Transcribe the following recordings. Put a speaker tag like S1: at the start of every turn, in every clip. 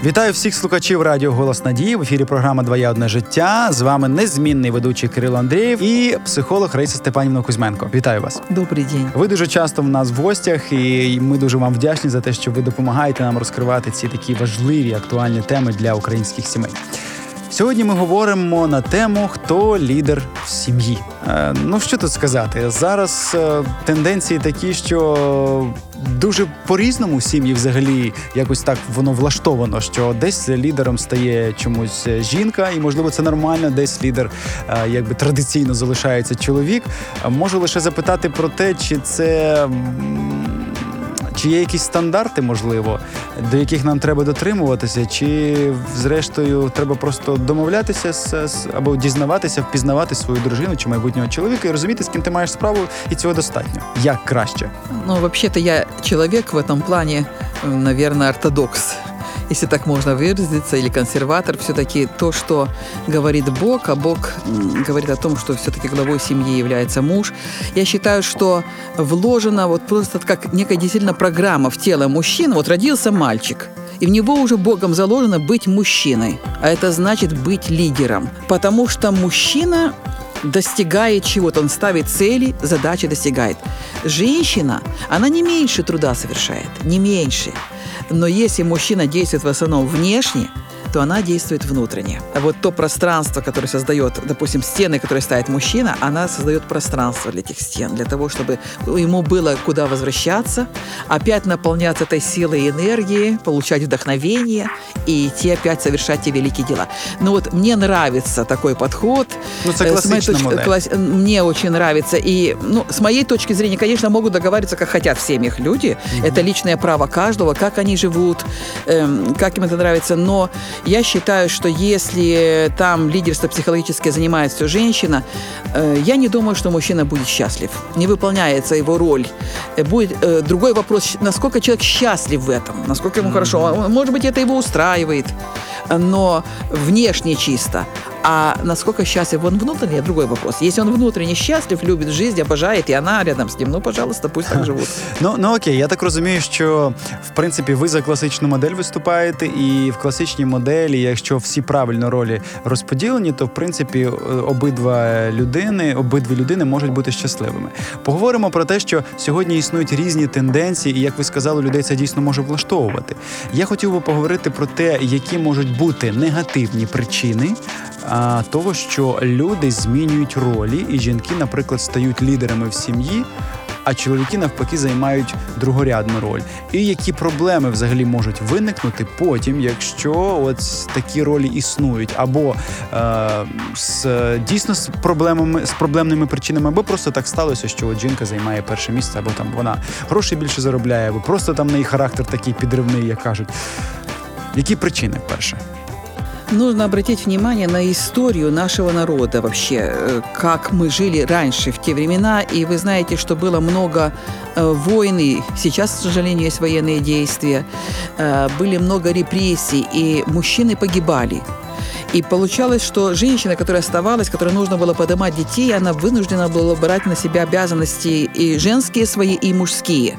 S1: Вітаю всіх слухачів радіо «Голос Надії». В ефірі програма «Двоє одне життя». З вами незмінний ведучий Кирило Андрієв і психолог Раїса Степанівна Кузьменко. Вітаю вас.
S2: Добрий день.
S1: Ви дуже часто в нас в гостях, і ми дуже вам вдячні за те, що ви допомагаєте нам розкривати ці такі важливі, актуальні теми для українських сімей. Сьогодні ми говоримо на тему «Хто лідер в сім'ї?». Що тут сказати? Зараз тенденції такі, що дуже по-різному сім'ї взагалі якось так воно влаштовано, що десь лідером стає чомусь жінка, і, можливо, це нормально, десь лідер традиційно залишається чоловік. Можу лише запитати про те, чи є якісь стандарти, можливо, до яких нам треба дотримуватися, чи, зрештою, треба просто домовлятися або дізнаватися, впізнавати свою дружину чи майбутнього чоловіка і розуміти, з ким ти маєш справу, і цього достатньо. Як краще?
S2: Вообще-то я человек в этом плане, наверное, ортодокс, если так можно выразиться, или консерватор. Все-таки то, что говорит Бог, а Бог говорит о том, что все-таки главой семьи является муж. Я считаю, что вложена просто как некая действительно программа в тело мужчины. Родился мальчик, и в него уже Богом заложено быть мужчиной. А это значит быть лидером. Потому что мужчина достигает чего-то, он ставит цели, задачи достигает. Женщина, она не меньше труда совершает, не меньше. Но если мужчина действует в основном внешне, то она действует внутренне. А вот то пространство, которое создает, допустим, стены, которые ставит мужчина, она создает пространство для этих стен, для того, чтобы ему было куда возвращаться, опять наполняться этой силой и энергией, получать вдохновение и идти опять совершать те великие дела. Мне нравится такой подход.
S1: Это классичная модель.
S2: Мне очень нравится. И, с моей точки зрения, конечно, могут договариваться, как хотят в семьях люди. Это личное право каждого, как они живут, как им это нравится. Но я считаю, что если там лидерство психологическое занимает все женщина, я не думаю, что мужчина будет счастлив. Не выполняется его роль. Будет другой вопрос, насколько человек счастлив в этом, насколько ему хорошо. Может быть, это его устраивает, но внешне чисто. А насколько счастлив он внутренне, другой вопрос. Если он внутренне счастлив, любит жизнь, обожает, и она рядом с ним, пожалуйста, пусть так живут.
S1: Окей, я так розумію, що, в принципі, ви за класичну модель виступаєте, і в класичній моделі, якщо всі правильно ролі розподілені, то, в принципі, обидві людини можуть бути щасливими. Поговоримо про те, що сьогодні існують різні тенденції, і, як ви сказали, людей це дійсно може влаштовувати. Я хотів би поговорити про те, які можуть бути негативні причини того, що люди змінюють ролі, і жінки, наприклад, стають лідерами в сім'ї, а чоловіки, навпаки, займають другорядну роль. І які проблеми взагалі можуть виникнути потім, якщо такі ролі існують, або дійсно з проблемними причинами, або просто так сталося, що жінка займає перше місце, або там вона грошей більше заробляє, або просто там в неї характер такий підривний, як кажуть. Які причини, перше?
S2: Нужно обратить внимание на историю нашего народа вообще, как мы жили раньше, в те времена. И вы знаете, что было много войн, и сейчас, к сожалению, есть военные действия. Были много репрессий, и мужчины погибали. И получалось, что женщина, которая оставалась, которой нужно было поднимать детей, она вынуждена была брать на себя обязанности и женские свои, и мужские.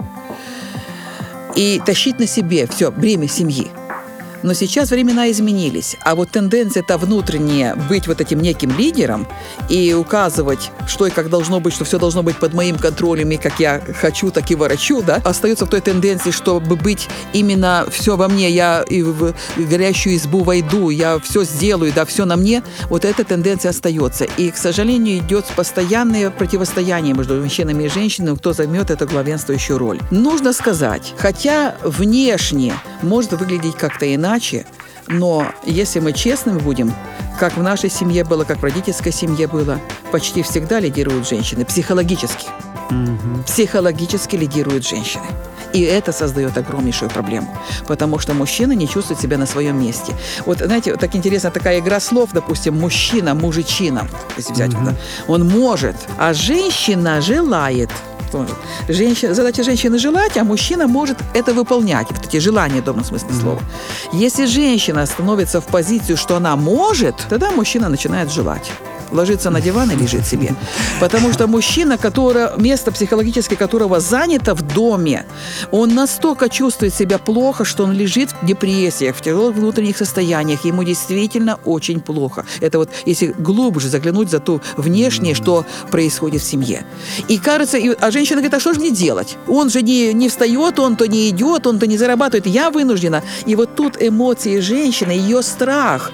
S2: И тащить на себе все бремя семьи. Но сейчас времена изменились, а тенденция-то внутренняя быть этим неким лидером и указывать, что и как должно быть, что все должно быть под моим контролем, и как я хочу, так и ворочу, остается в той тенденции, чтобы быть именно все во мне, я и в горящую избу войду, я все сделаю, все на мне, эта тенденция остается. И, к сожалению, идет постоянное противостояние между мужчинами и женщинами, кто займет эту главенствующую роль. Нужно сказать, хотя внешне может выглядеть как-то иначе, но если мы честными будем, как в нашей семье было, как в родительской семье было, почти всегда лидируют женщины, психологически. Психологически лидируют женщины. И это создает огромнейшую проблему, потому что мужчина не чувствует себя на своем месте. Знаете, так интересно, такая игра слов, допустим, мужчина, мужичина, если взять он может, а женщина желает. Задача женщины желать, а мужчина может это выполнять. Эти желания в добром смысле слова. Если женщина становится в позицию, что она может, тогда мужчина начинает желать. ложится на диван и лежит себе. Потому что мужчина, место психологическое которого занято в доме, он настолько чувствует себя плохо, что он лежит в депрессиях, в тяжелых внутренних состояниях. Ему действительно очень плохо. Это вот если глубже заглянуть за то внешнее, что происходит в семье. И кажется, а женщина говорит, а что же мне делать? Он же не встает, он то не идет, он то не зарабатывает. Я вынуждена. И вот тут эмоции женщины, ее страх,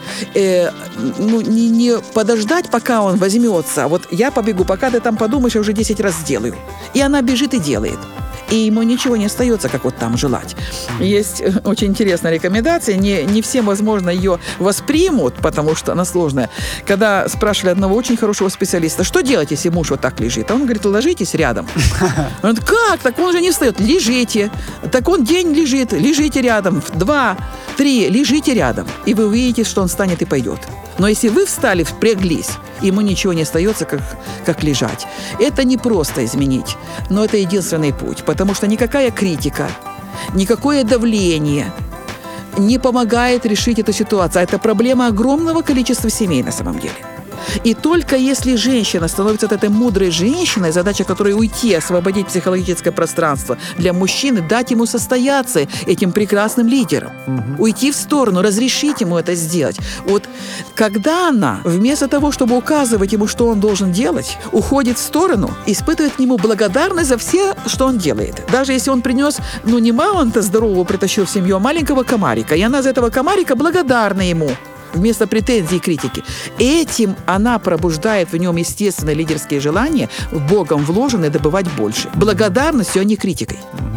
S2: не подождать, пока он возьмется. Вот я побегу, пока ты там подумаешь, я уже 10 раз сделаю. И она бежит и делает. И ему ничего не остается, как вот там желать. Есть очень интересная рекомендация, не всем, возможно, ее воспримут, потому что она сложная. Когда спрашивали одного очень хорошего специалиста, что делать, если муж вот так лежит? А он говорит, ложитесь рядом. Он говорит, как? Так он же не встает. Лежите. Так он день лежит. Лежите рядом. 2, 3. Лежите рядом. И вы увидите, что он встанет и пойдет. Но если вы встали, впряглись, ему ничего не остается, как лежать. Это не просто изменить, но это единственный путь, потому что никакая критика, никакое давление не помогает решить эту ситуацию. Это проблема огромного количества семей на самом деле. И только если женщина становится этой мудрой женщиной, задача которой уйти, освободить психологическое пространство для мужчины, дать ему состояться этим прекрасным лидером, уйти в сторону, разрешить ему это сделать. Вот когда она, вместо того, чтобы указывать ему, что он должен делать, уходит в сторону, испытывает к нему благодарность за все, что он делает. Даже если он принес, не мамонта здорового притащил в семью, а маленького комарика, и она за этого комарика благодарна ему. Вместо претензий и критики. Этим она пробуждает в нем естественные лидерские желания, Богом вложенные, добывать больше. Благодарностью, а не критикой.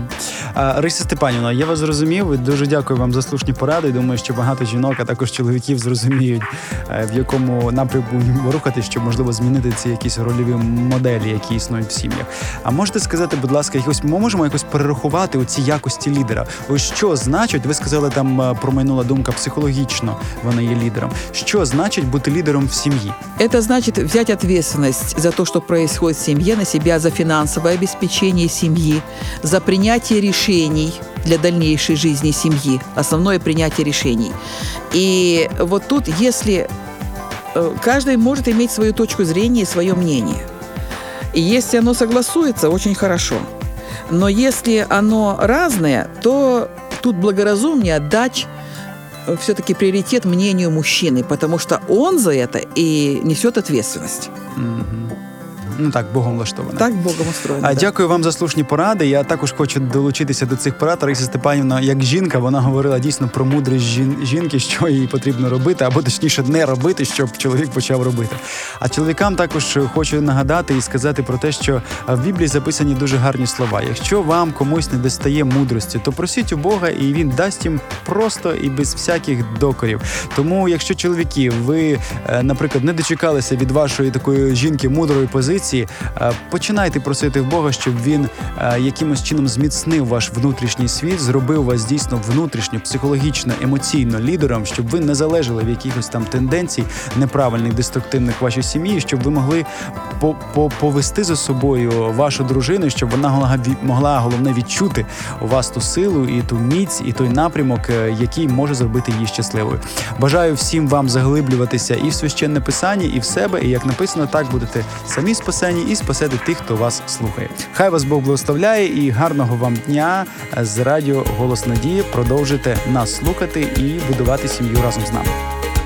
S1: Рися Степанівна, я вас зрозумів і дуже дякую вам за слушні поради. Думаю, що багато жінок, а також чоловіків зрозуміють, в якому напрямку рухатись, щоб, можливо, змінити ці якісь рольові моделі, які існують в сім'ях. А можете сказати, будь ласка, ми можемо якось перерахувати оці якості лідера? Ось що значить, ви сказали, там промайнула думка, психологічно вона є лидером. Что значит быть лидером в семье?
S2: Это значит взять ответственность за то, что происходит в семье, на себя, за финансовое обеспечение семьи, за принятие решений для дальнейшей жизни семьи. Основное принятие решений. И вот тут, если каждый может иметь свою точку зрения и свое мнение. И если оно согласуется, очень хорошо. Но если оно разное, то тут благоразумнее отдать все-таки приоритет мнению мужчины, потому что он за это и несет ответственность.
S1: Так, Богом влаштовано.
S2: Так, Богом устроєно.
S1: Дякую вам за слушні поради. Я також хочу долучитися до цих порад. Рися Степанівна, як жінка, вона говорила дійсно про мудрість жінки, що їй потрібно робити, або точніше не робити, щоб чоловік почав робити. А чоловікам також хочу нагадати і сказати про те, що в Біблії записані дуже гарні слова. Якщо вам комусь не достає мудрості, то просіть у Бога, і Він дасть їм просто і без всяких докорів. Тому, якщо чоловіки, ви, наприклад, не дочекалися від вашої такої жінки мудрої позиції, починайте просити в Бога, щоб він якимось чином зміцнив ваш внутрішній світ, зробив вас дійсно внутрішньо, психологічно, емоційно лідером, щоб ви не залежали в якихось там тенденцій неправильних, деструктивних в вашій сім'ї, щоб ви могли повести за собою вашу дружину, щоб вона могла головне відчути у вас ту силу і ту міць, і той напрямок, який може зробити її щасливою. Бажаю всім вам заглиблюватися і в священне писання, і в себе, і як написано, так будете самі спасені і спасете тих, хто вас слухає. Хай вас Бог благословляє і гарного вам дня з радіо «Голос Надії». Продовжуйте нас слухати і будувати сім'ю разом з нами.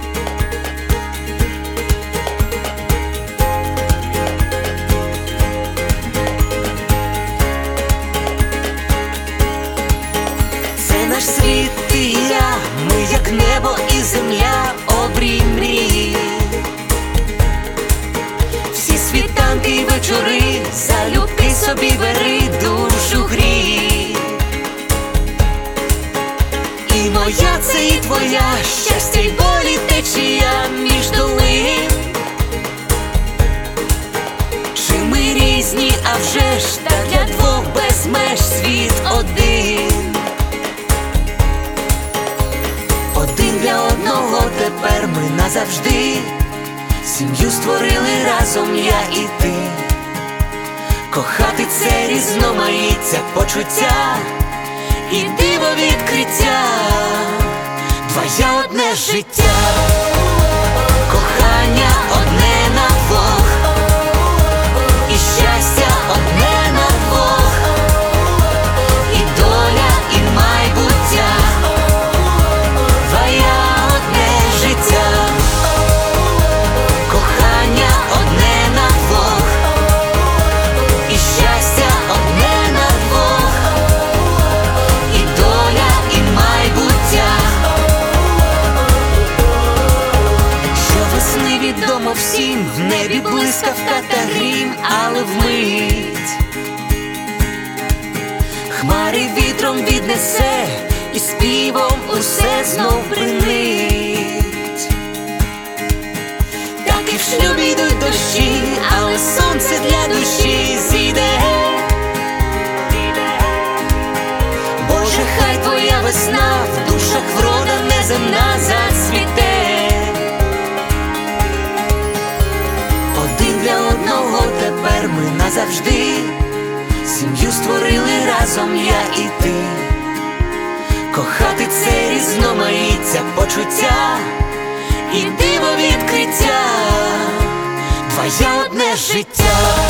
S3: Це наш світ і я, ми як небо і земля, обрій мрії. Всі світанки й вечори, залюбки собі бери, душу грій. І моя це і твоя, щастя й болі течія між долин. Чи ми різні, а вже ж та для двох без меж світ один. Один для одного тепер ми назавжди. Сім'ю створили разом я і ти. Кохати це різноманіття почуття і диво відкриття. Двоє одне життя, кохання одне на хмари вітром віднесе, і співом усе знов бринить. Так і в шлюбі йдуть дощі, але сонце для душі зійде. Боже, хай твоя весна в душах врода неземна зацвіте. Один для одного тепер ми назавжди, сім'ю створили разом я і ти. Кохати це різноманіття почуття і диво відкриття, твоє одне життя.